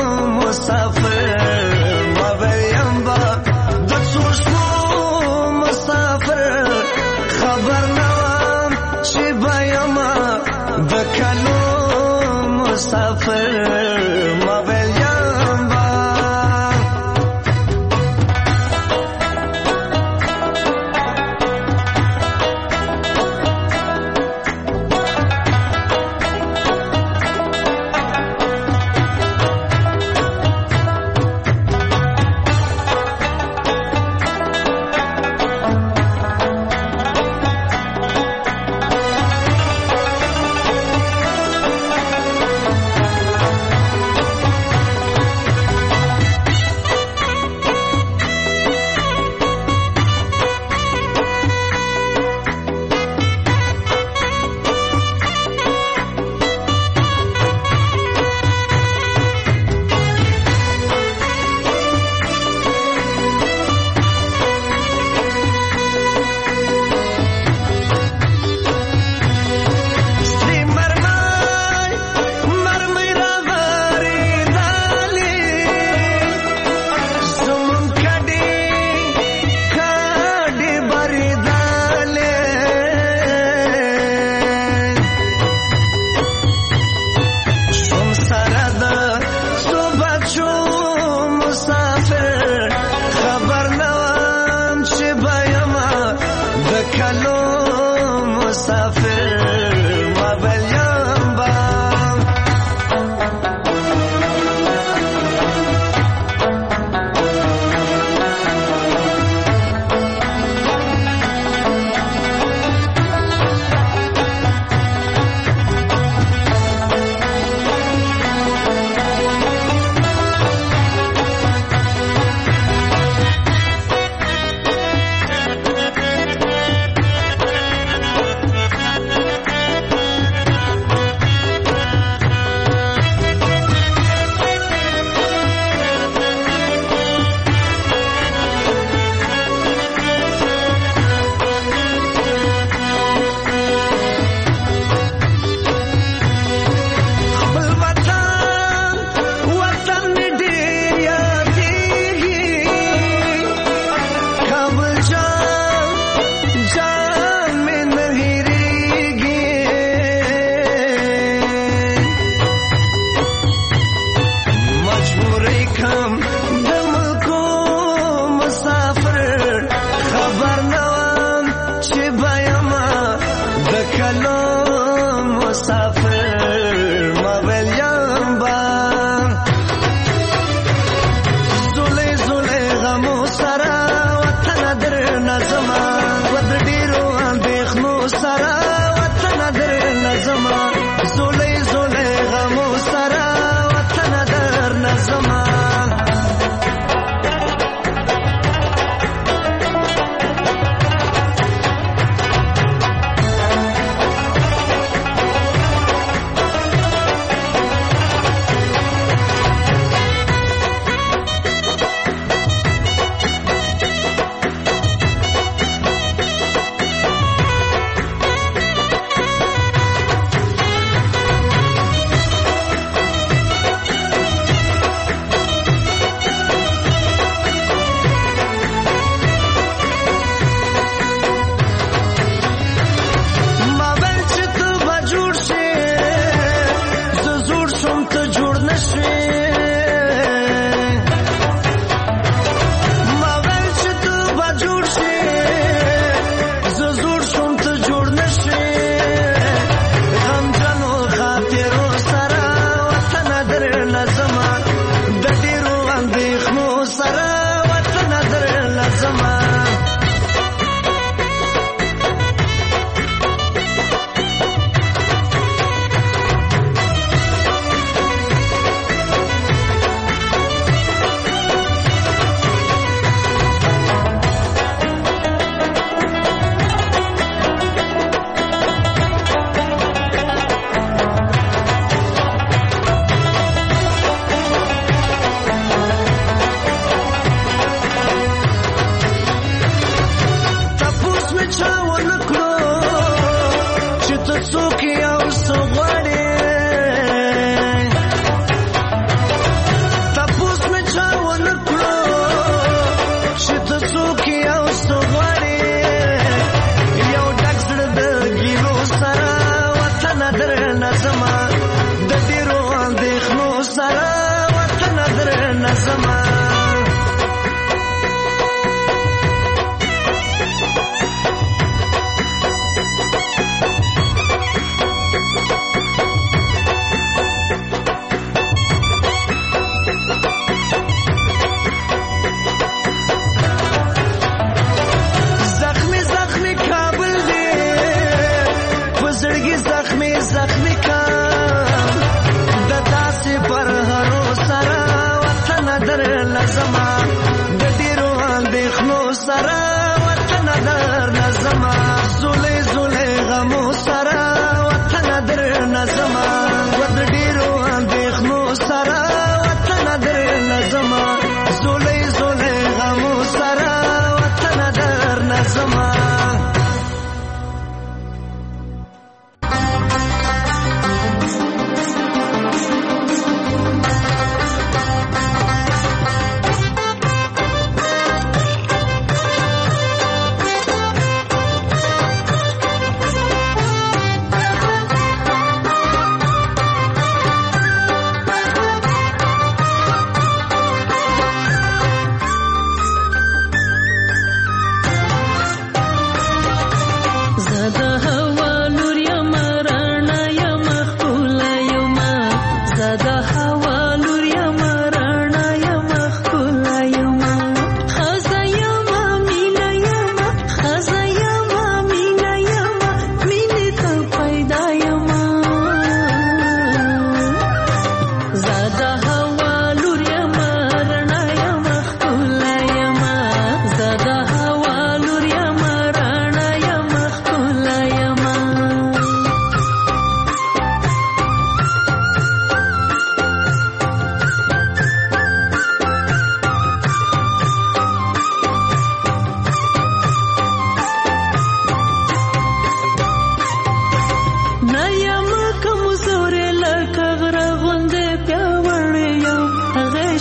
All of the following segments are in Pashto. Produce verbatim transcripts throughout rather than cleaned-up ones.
مسافر ما ویم با د څو شپو مسافر خبر نه وم چې به یم د کلو مسافر ما ویم با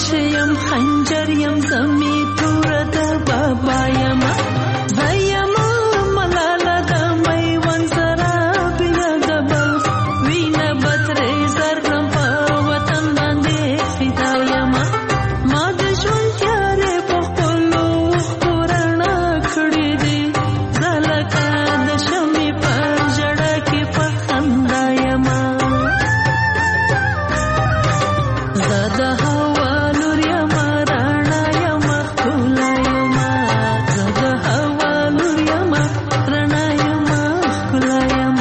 یم خنجر یم زمی تور د بابا یم زیم ملاله د میوند سره بیا دبل وینه بترې زرم په وطن باندې فدا یم ما د ژوند تیارې په خپلو اوښکو رڼا کړې دي زه لکه د شمعې په ژړا کې په خندا یم زه د هوا لور یم رڼا یم ښکلا یم زه د هوا لور یم رڼا یم ښکلا یم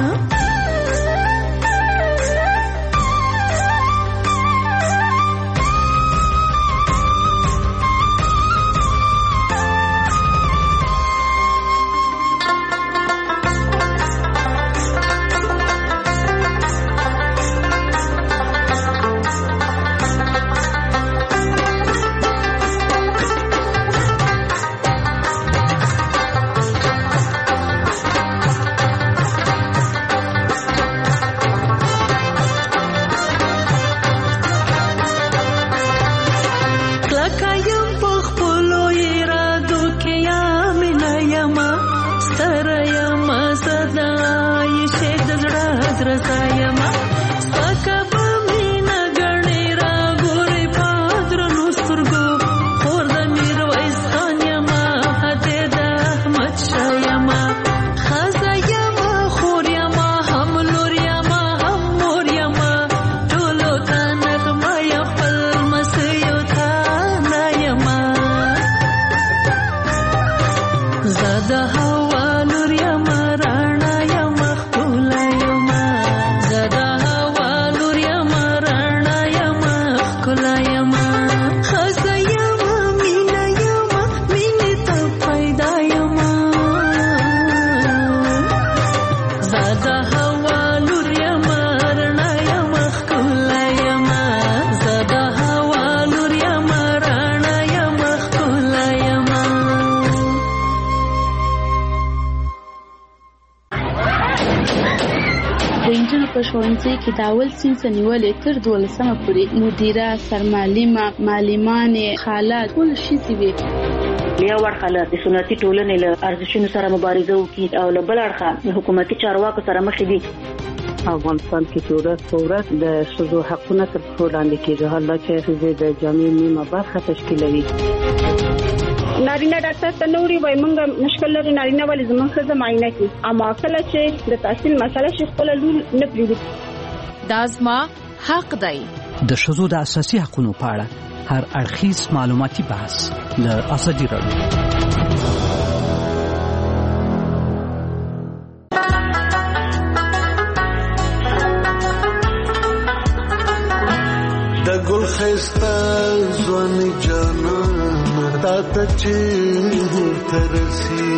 کلکه یم په خپلو ارادو کې یامنه یم ستره یم زه د عایشې د زړه درزه یم سپکه به مینه ګڼې راګورې په درنو سترګو خور د میرویس خان یم هدې د احمدشاه یم ښځه یم خور یم هم لور یم هم مور یم ټولو ته نغمه یم خپل لمسیو ته نه یم زه د هوا لور یم رڼا یم ښکلا یم زه د هوا لور یم رڼا یم ښکلا یم ښځه یم مینه یم مینې ته پیدا یم زه د هوا لور یم رڼا یم ښکلا یم زه د هوا لور یم رڼا یم ښکلا یم د نجونو په ښوونځي کې د اول صنف نیولې تر دولسمه پورې مدیره سرمعلمه معلمانې خاله ټول ښځې وې له یو اړخه له سنتي ټولنې له ارزښتونو سره مبارزه وکړي او له بل اړخه حکومتي چارواکو سره مخ دي افغانستان کې چې ورځ په ورځ د ښځو حقونه تر پښو لاندې کېږي حالا چې ښځې د جامعې نیمه برخه تشکیلوي نارینه ډاکټر ته نوري وای مونږ مشکل لري نارینه ولې زموږ ښځه معاینه کوي اما کله چې د تحصیل مسله شي خپل لور نه پریږدي دا زما حق دی د ښځو د اساسي حقوقو په اړه هر اړخیز معلوماتي بحث د ازادي راډیو د ګل خسته ځوان جانان تا ته چې ترسي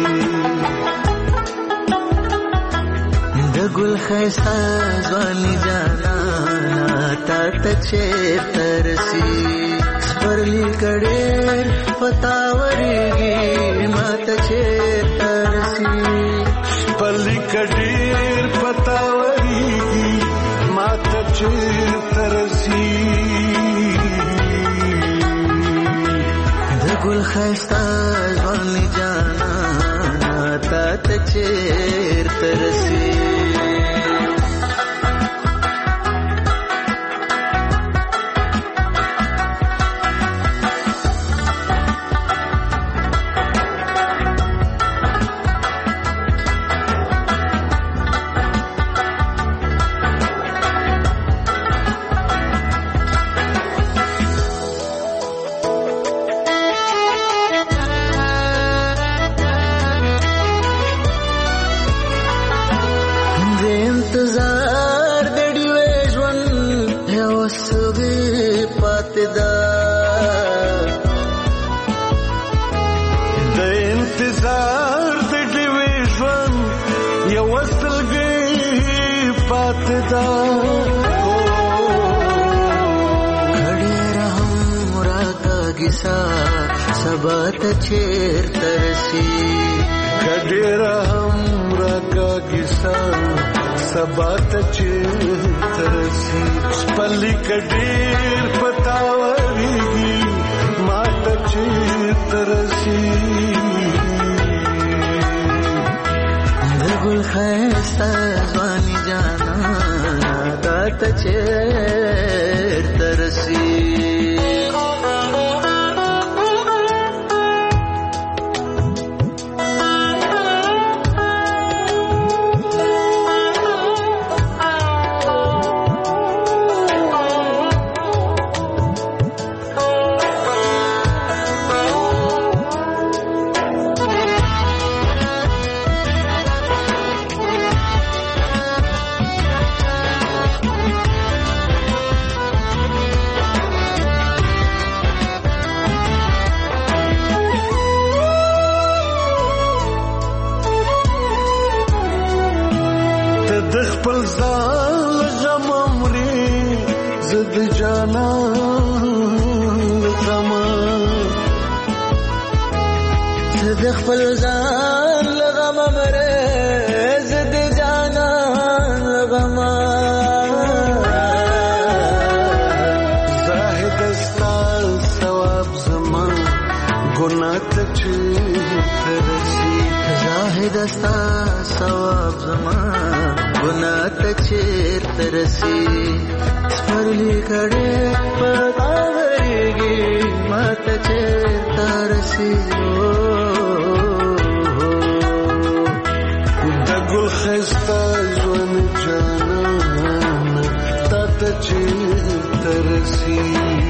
د ګل خسته ځوان جانان تا ته چې ترسي سپرلی کړي پتاوريږي ما ته چې ترسي سپرلی کړي پتاوريږي ما ته چې ترسي ګل خسته ځوان جانا تا ته چیرته رسي انتظار د ډیوې ژوند یو سوي پاتې ده د انتظار د ډیوې ژوند یو سوي پاتې ده کړي رحم راکاږي سبا ته چیرته رسي کړي رحم راکاږي سبا ته چیرته رسي سپرلی کډیر پتاوريږي ترسي دګل خسته ځواني جانا تا ته چیر ترسي خپل ځان لغم مره زد جانان لغم زاهد استال ثواب زمان ګناه ته ترسي زاهد استال ثواب زمان ګناه ته ترسي سپرلی کړه پتاوريږي ماته ترسي دګل خسته ژوند جانان تا ته ترسي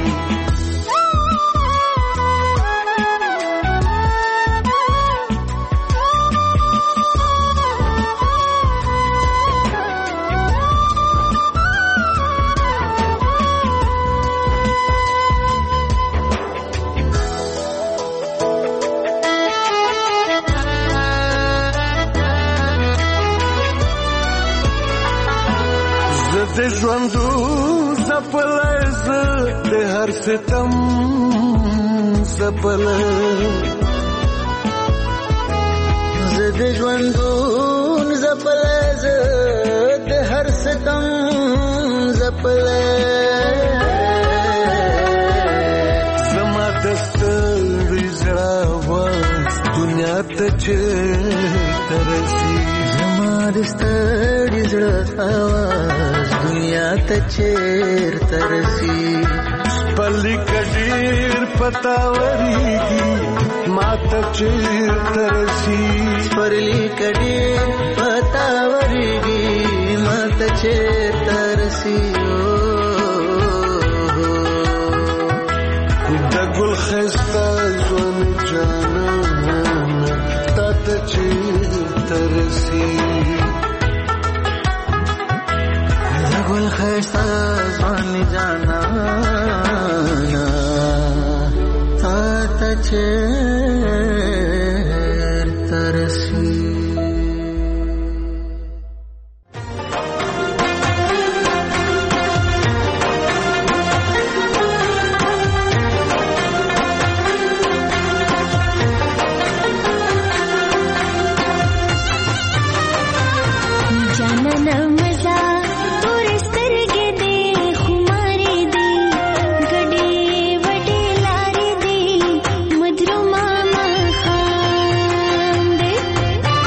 د ژوندو زپلز د هر ستم زپل ز د ژوندو زپلز د هر ستم زپل زما دستر زړه واس دنیا ته ترسي زما دستر زړه واس دنیا ته چیر ترسي پلی کډیر پتاوريږي ماته چیر ترسي پلی کډیر پتاوريږي ماته چیر ترسي دګل خسته ژوند جانان تا ته چیر ترسي دګل خسته ژوند جانان تا ته چیر ترسي Mama,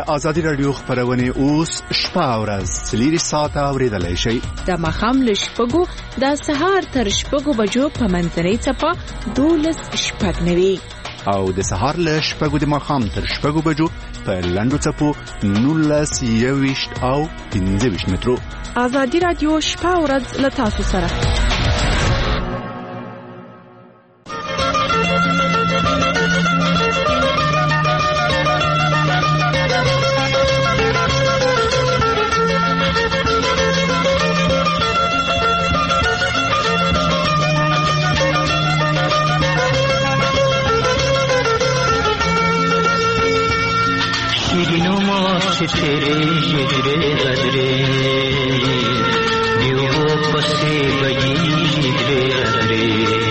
آزادي رادیو خبرونه اوس شپه او ورځ څلور ساعته اوریدلای شئ. د ماښام له شپږو د سهار تر شپږو بجو په منځنۍ څپه دولس شپږ نوي او د سهار له شپږو د ماښام تر شپږو بجو په لنډو څپو نولس یوویشت او پنځه ویشت مترو. آزادي رادیو شپه او ورځ له تاسو سره. तेरे हिजरे गजरे दियो पसे बजी हिजरे गजरे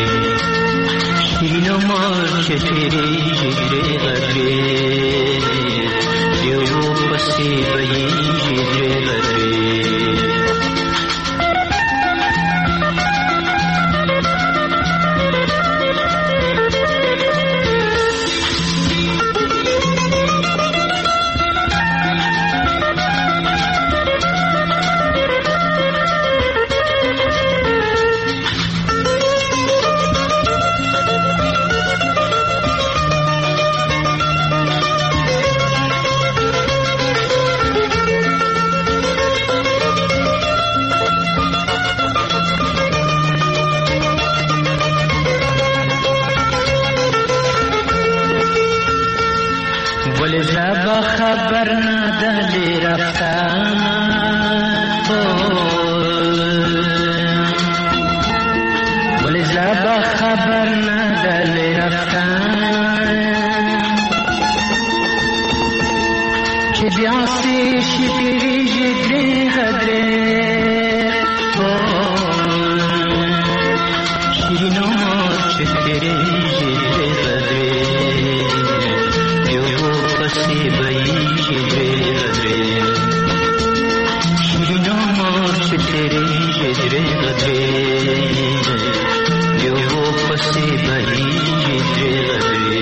शीनो मार्च तेरे हिजरे गजरे दियो पसे बजी हिजरे गजरे خبر ندلی رفتن ولی زبا خبر ندلی رفتن که بیاسی شیری جدری غدره شیرینو چه تیری جدری غدره دیو پسی بایی तेरे हिजरे गजरे यो पसे बही हिजरे गजरे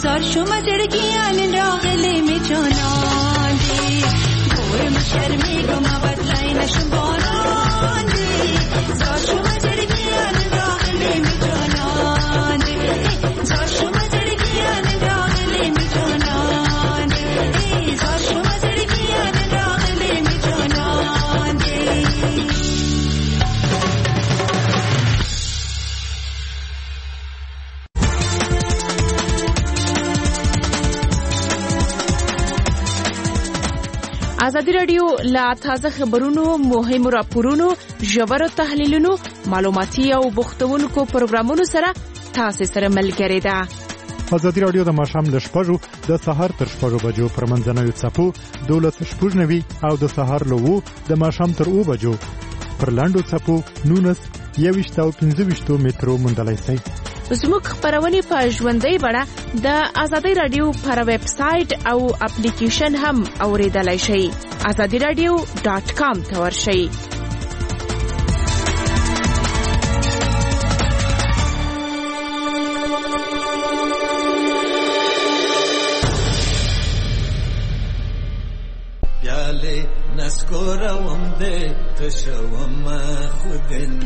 زار شما زړګیان راغلې می جانان دي ګورم شرمې ګم بدلای نشم باران دي زار شما زړګیان راغلې می جانان دي زار شما زړګیان راغلې می جانان دي زار شما زړګیان راغلې می جانان دي ازادي رادیو لا تازه خبرونو مهمو راپورونو ژورو تحلیلونو معلوماتي او بوختونکو پروګرامونو سره تاسو سره ملګری ده. ازادي رادیو د ماښام له شپږو د سهار تر شپږو بجو پر منځنوي څپو دولس شپږ نوي او د سهار له وو د ماښام تر اوو بجو پر لاندو څپو نونس یویشت او پنځه ویشتو مترو موندلای شئ. زموږ خبرونه په ژوندۍ بڼه د ازادي رادیو پر ویب سټ او اپلیکیشن هم اوریدلای شئ. ازادي رادیو ډاټ کام ته ورشئ. پیاله نسکورم ده تشوم خودن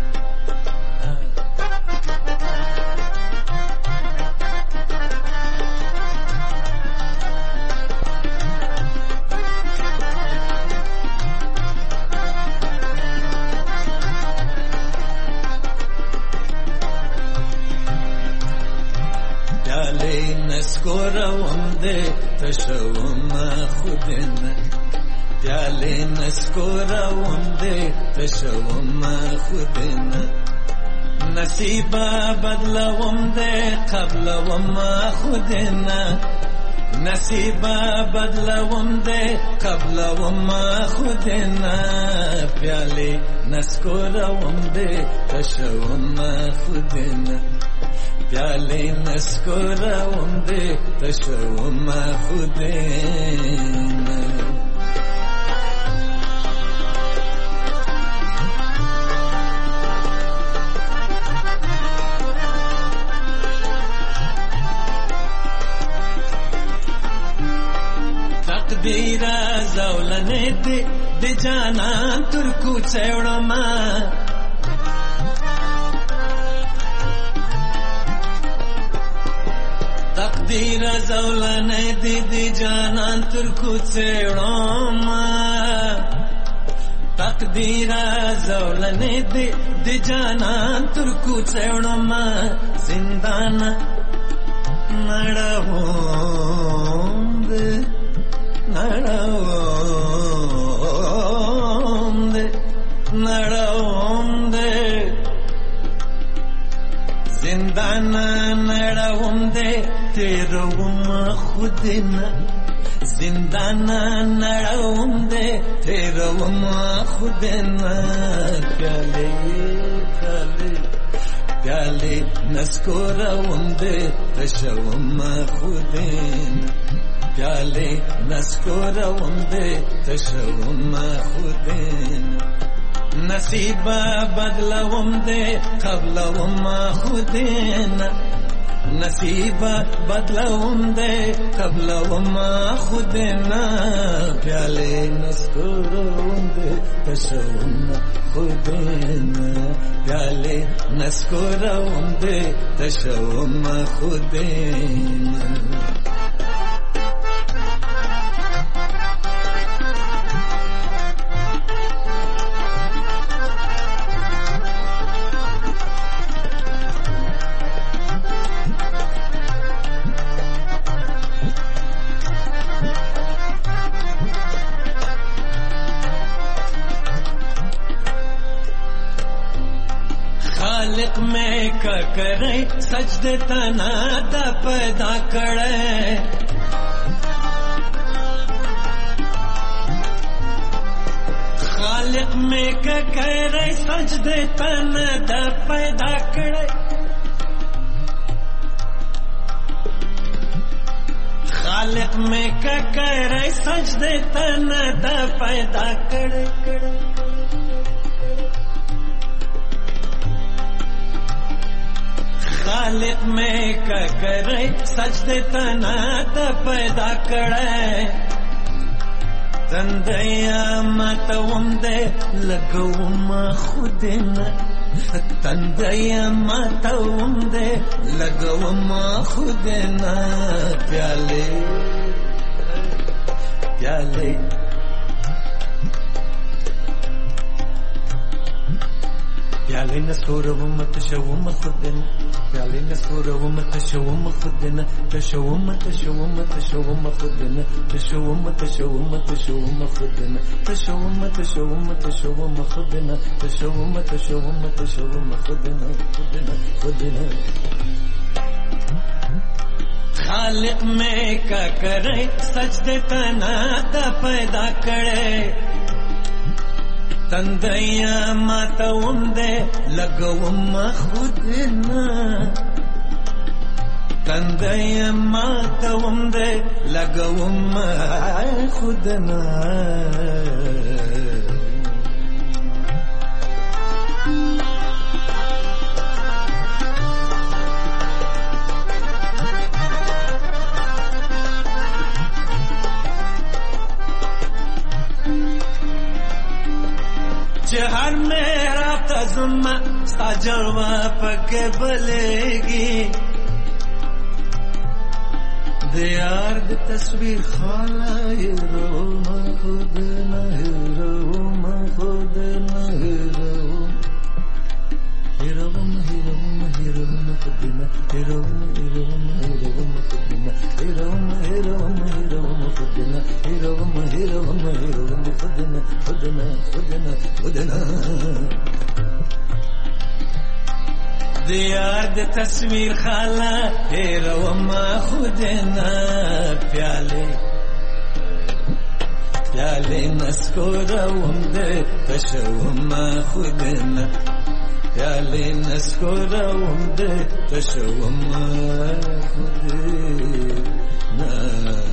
نسکورم ده تشوم خودن پیاله نسکورم ده تشوم خودن نصیبا بدلوم ده قبلوم خودن نصیبا بدلوم ده قبلوم خودن پیاله نسکورم ده تشوم خودن پیاله نسکورم ده تشوم خودن تقدیر زولنه ده ده جانان ترکو چوڑم تقدیر زولنه دی دی جانان ترکو چیڑم تقدیر زولنه دی دی جانان ترکو چیڑم زندان نڑاوم دے نڑاوم دے نڑاوم دے زندان نڑاوم دے تیروم خودنا زندان نڑاوم دے تیروم خودنا پیالے پیالے پیالے نسکورم دے تشوم خودنا پیالے نسکورم دے تشوم خودنا نصیبا بدلوم دے قبلوم خودنا نصیبا بدلوم دے قبلوم خودنا پیالے نسکورم دے تشوم خودنا پیالے نسکورم دے تشوم خودنا خالق میں کا کرے سجدے تنا دا پیدا کرے خالق میں کا کرے سجدے تنا دا پیدا کرے خالق میں کا کرے سجدے تنا دا پیدا کرے खालिक में करे सजदे तना त पैदा करे तंदया मतवम दे लगवम खुदना तंदया मतवम दे लगवम खुदना प्याले प्याले प्याले न सोरवम तशवम खुदना प्याले न सोरवम तशवम खुदना तशवम तशवम तशवम खुदना तशवम तशवम तशवम खुदना तशवम तशवम तशवम खुदना तशवम तशवम तशवम खुदना खुदना खुदना खालिक में का करे सजदे तना दा पैदा करे तंदया मतवम दे लगवम खुदना तंदया मतवम दे लगवम खुदना हर मेरा तजुम्मा साजवा पके बलेगी दियार दी तस्वीर खाला हिरोमा खुद न हिरोमा खुद न हिरोम हिरोम हिरोम हिरोम खुद न हिरोम हिरोम हिरोम खुद न हिरोम हिरोम हिरोम खुद न हिरोम हिरोम हिरोम खुद न खुद न खुद न खुद न दियार दी तस्वीर खाला हिरोम खुद न प्याले प्याले नस्कोरवम दे तशवम खुद न प्याले नस्कोरवम दे तशवम खुद न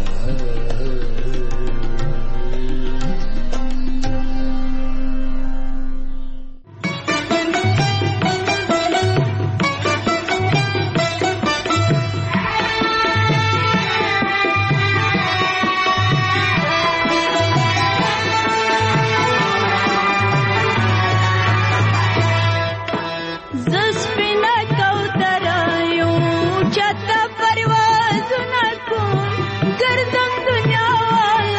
परवाज़ न को गर्दन दुनिया वाल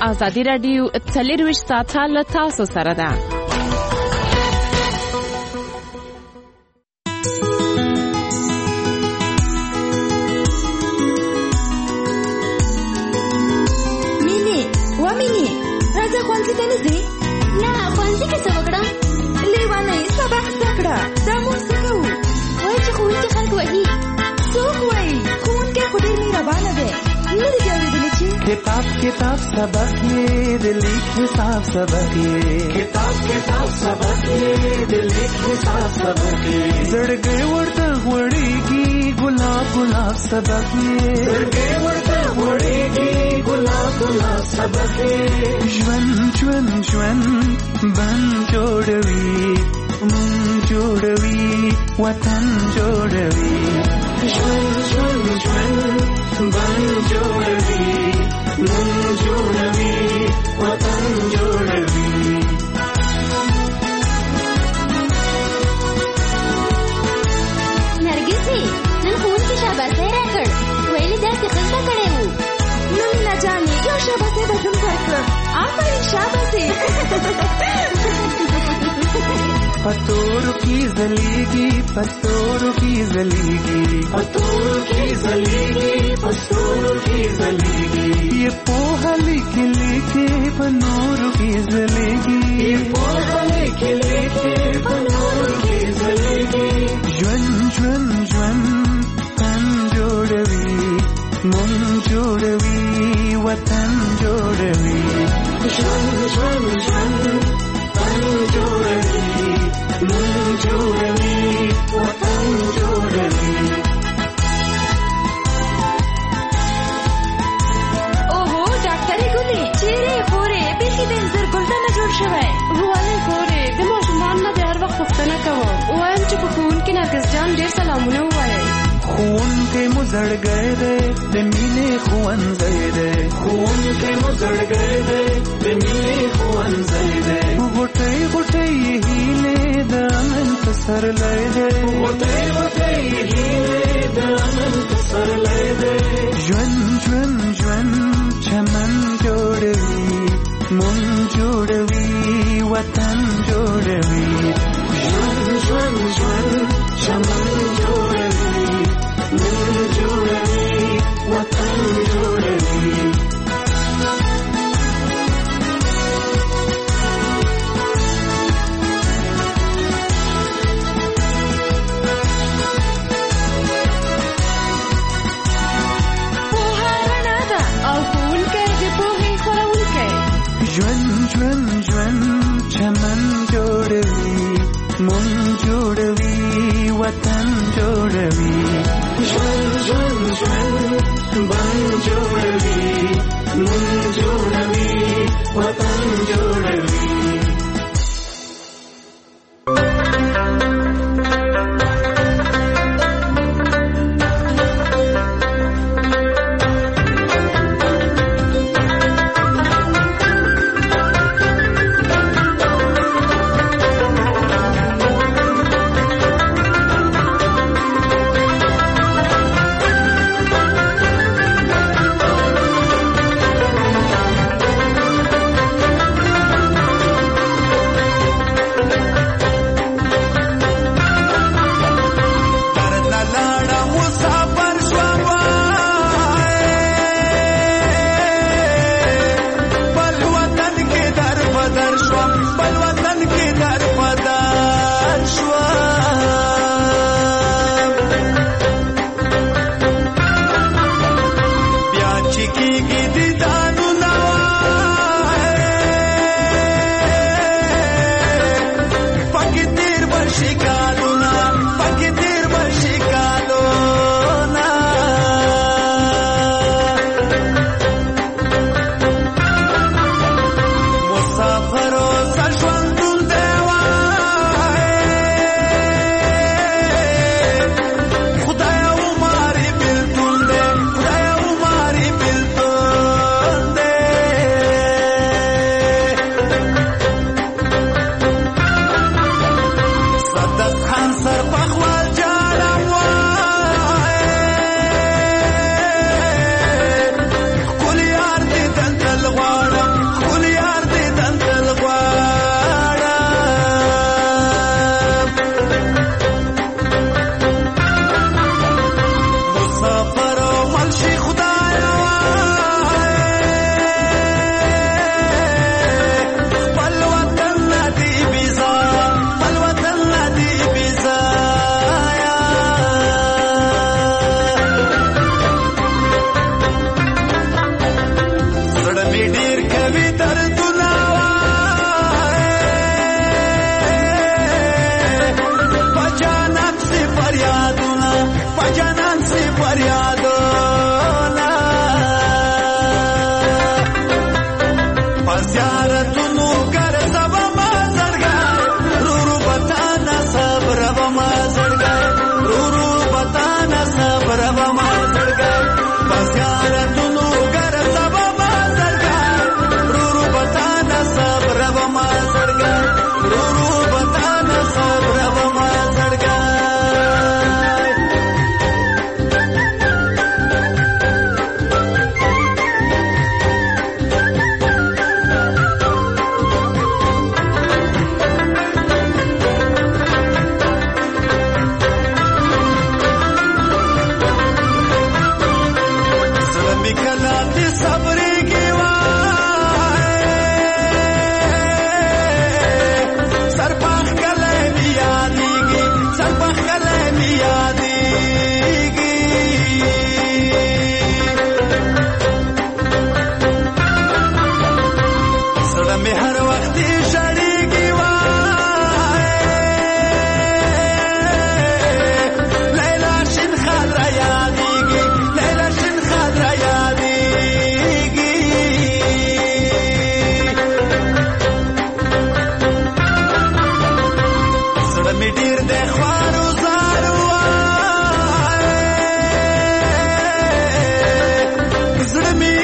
ازادي رادیو څلرویشت ساعته له تاسو سره ده. مینې و مینې راځه ښوونځي ته نه ځې؟ نه ښوونځي کې څه وکړم؟ لیوانۍ سبق زده کړه. دا مونږ څه کوو؟ وایي چې ښوونکي خلک وهي. څوک وایي؟ ښوونکی خو ډېر مهربانه دی. نه دې اورېدلې چې کتاب کتاب سبق یې د لیک حساب سبق یې کتاب کتاب سبق یې د لیک حساب سبق یې زړګی ورته غوړېږي ګلاب ګلاب سبق یې زړګی ورته غوړېږي ګلاب ګلاب سبق یې ژوند ژوند ژوند بند جوړوي مونږ جوړوي وطن جوړوي ژوند ژوند ژوند بند جوړوي مونږ جوړوي وطن جوړوي نرګسي نن ښوونکي شاباسي راکړ ویلي درس یې ښه زده کړی و. نو مینا جانې یو شاباسي به زم ورکړه. آفرین شاباسي. پتورو کی زلیگی پتورو کی زلیگی پتورو کی زلیگی پتورو کی زلیگی یہ پوہا لکھ لکھے پنورو کی زلیگی یہ پوہا لکھ لکھے پنورو کی زلیگی جون جون جون تن جوڑوی من جوڑوی وطن جوڑوی جون جون جون تن جوڑوی من جوړوي وطن جوړوي. اوهو ډاکټرې ګلې چیرې خورې بیخي د انځر ګلدان نه جوړ شوی. ولې خورې د ماشومان نه د هر وخت پوښتنه کوم. وایم چې په ښوونکي نرګس جان ډېر سلامونه ووایئ. ښوونکی مو زړګی دی د مینې ښوونځی دی ښوونکی مو زړګی دی د مینې ښوونځی دی غوټۍ غوټۍ یې هیلې د امن پسرلی دی غوټۍ غوټۍ یې هیلې د امن پسرلی دی ژوند ژوند ژوند چمن جوړوي مونږ جوړوي وطن جوړوي ژوند ژوند ژوند چمن جوړوي مونږ جوړوي وطن جوړوي. پوهه رڼا ده او ښوونکی د پوهې خپروونکی. ژوند ژوند ژوند چمن جوړوي مونږ جوړوي وطن جوړوي ژوند ژوند ژوند بند جوړوي مونږ جوړوي وطن جوړوي.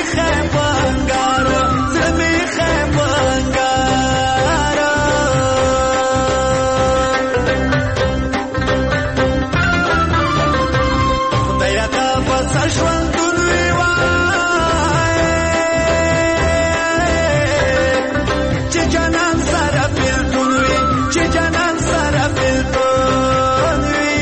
خپنګار زمي خپنګار خدای ته پس ژوندون وی وای چې جنان سره بلتون وی چې جنان سره بلتون وی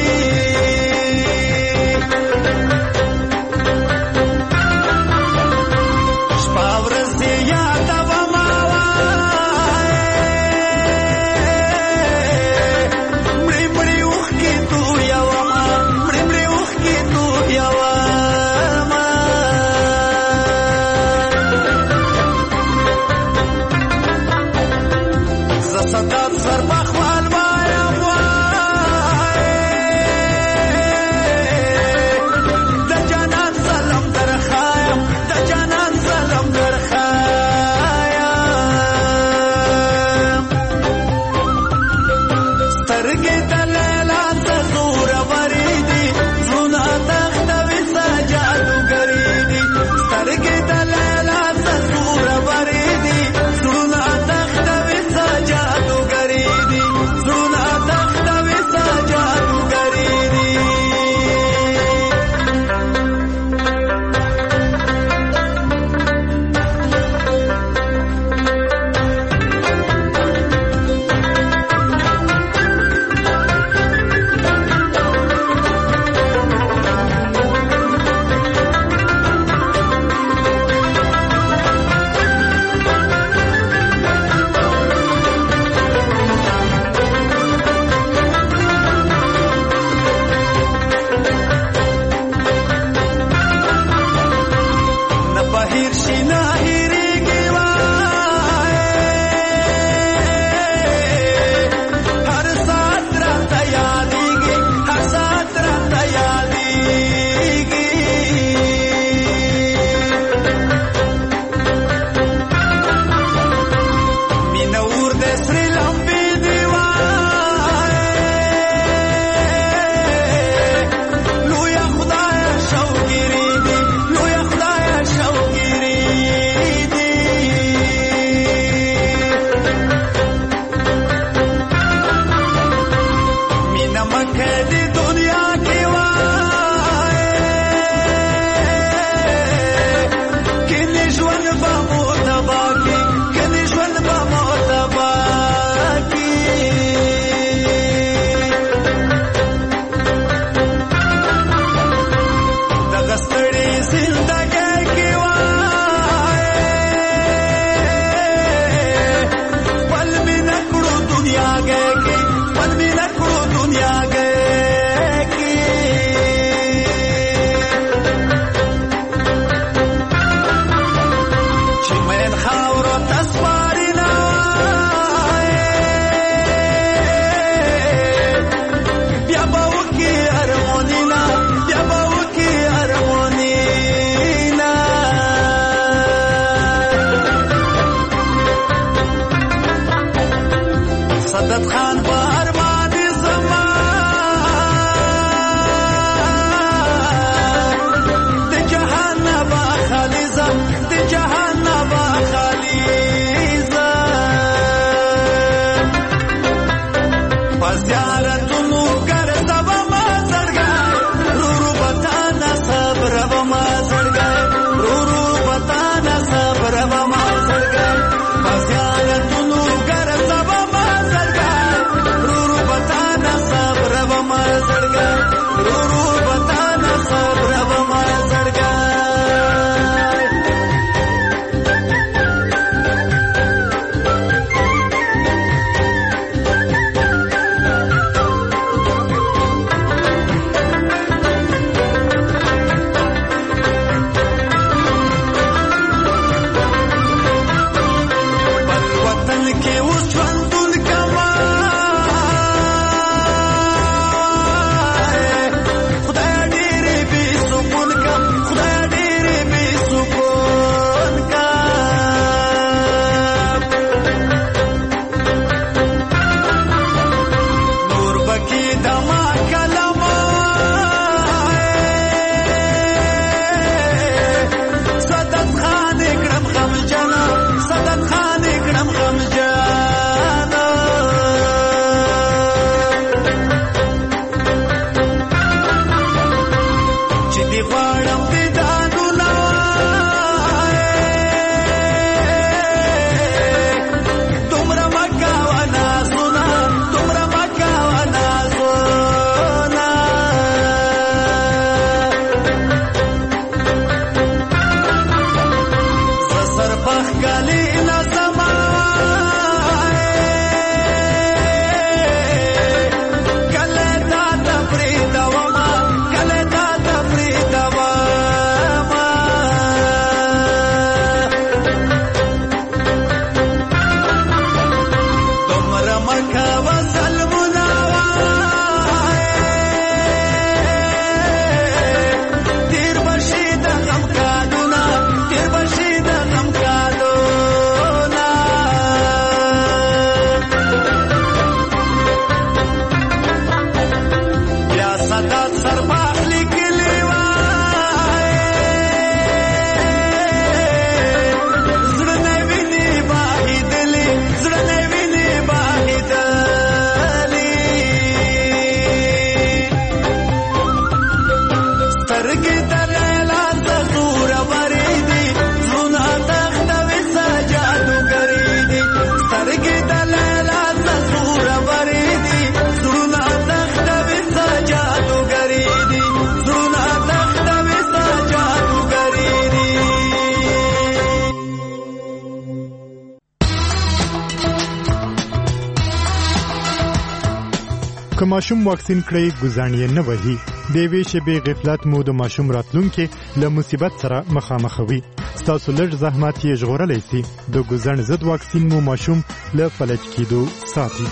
که ماشوم واکسین کړی ګزاڼ یې نه وهي. د یوې شېبې غفلت مو د ماشوم راتلونکي له مصیبت سره مخامخوي. ستاسو لږ زحمت یې ژغورلی سي. د ګزاڼ ضد واکسین مو ماشوم له فلج کېدو ساتي.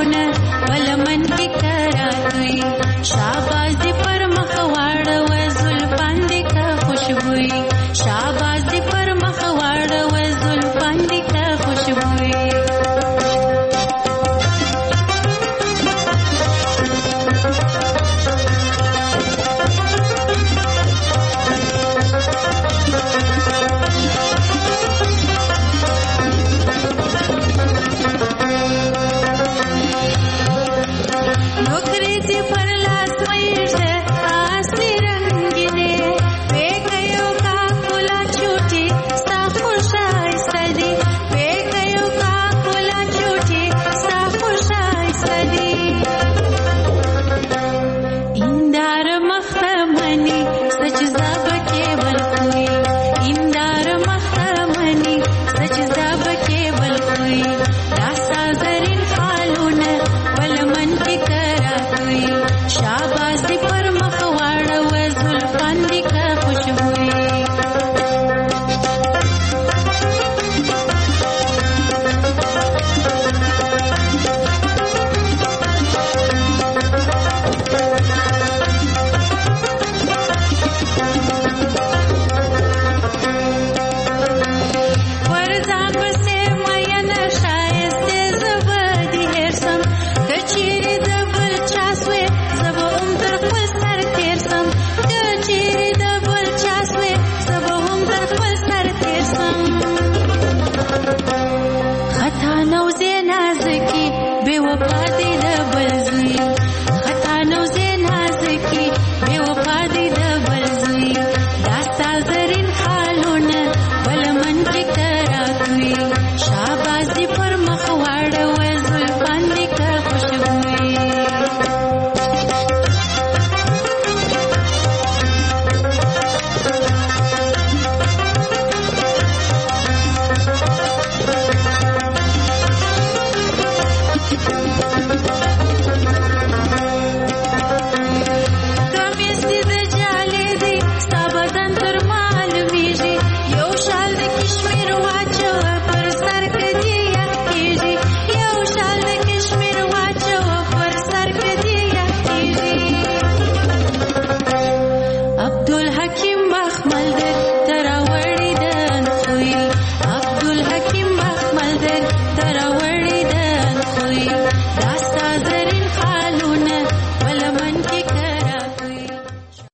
शाबाश पर मखवाड़ वज़ुल وفا